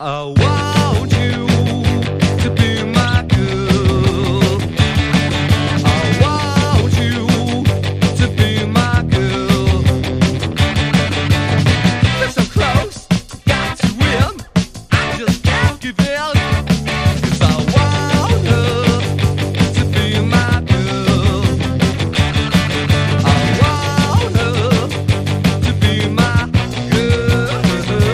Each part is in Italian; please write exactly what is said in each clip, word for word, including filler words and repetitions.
I want you to be my girl. I want you to be my girl. We're so close, got to win. I just can't give in. 'Cause I want her to be my girl. I want her to be my girl.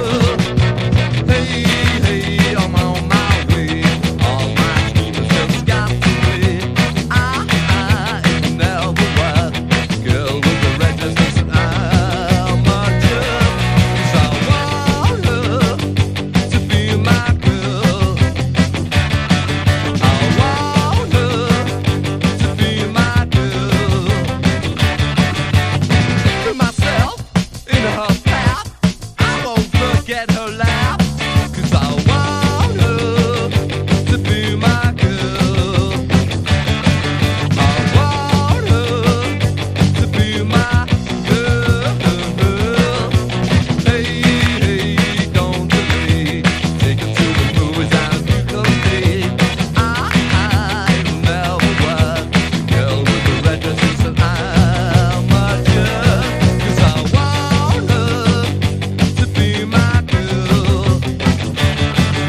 Hey. Hey, I'm on my way. All my dreams just got to wait. I, I never was girl with the red dress. I'm a jerk. 'Cause I want her to be my